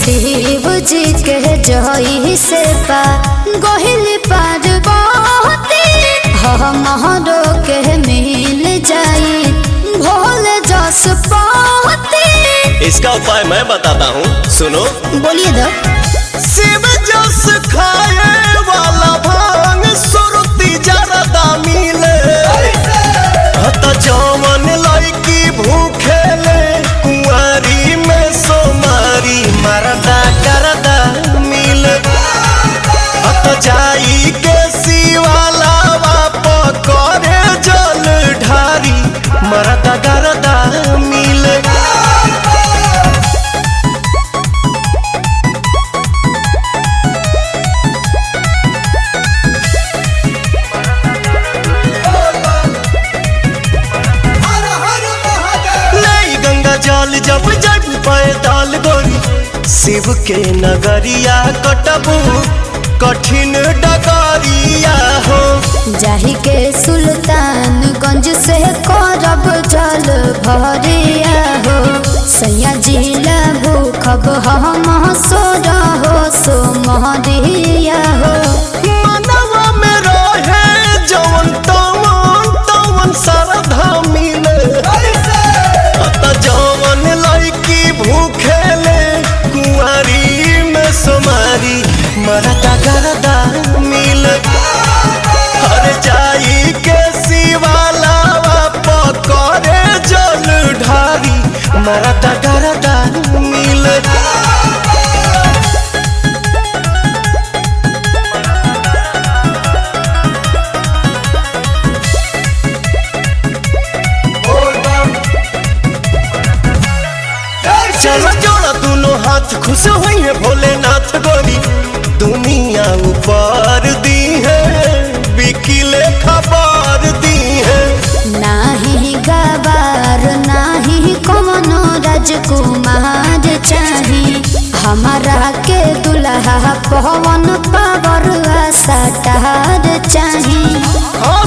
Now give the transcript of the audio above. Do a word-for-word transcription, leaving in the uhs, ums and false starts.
शिव जी के जही से पा गोहिल पार्वती हमरो के मिल जाई भोले जस पाती। इसका उपाय मैं बताता हूँ, सुनो। बोलिए दो। शिव जस खाए वाला भांग सुरती जरदा मिले हत जवन लड़की भूखे ले कुंवारी में सोमारी मरदा करदा मिले हत जाई के शिवाला बाप करे जल ढारी मरदा करदा मिले। जल जब जग पैदल गोरी शिव के नगरिया कटबू कठिन डगरिया हो। जाही के सुल्तानगंज से करब जल भरिया हो सैया जिला भूखब हम सोर हो सो महरिया हो। मनवा में रहे जवन तवन तवन श्रद्धा मिले जवन लड़की भूखे ले कुंवारी में सोमारी मरदा गरदा मिल हर जाई के शिवाला पकड़े जल ढारी मरदा गरदा मिल। चलो जोड़ा दोनों हाथ खुश हुई है भोलेनाथ गोरी दुनिया ऊपर दी है बिकिले खबर दी है। नाही गवार नाही कमनो राजकुमार चाही हमारा के दुल्हा पवन पावर सटार चाही।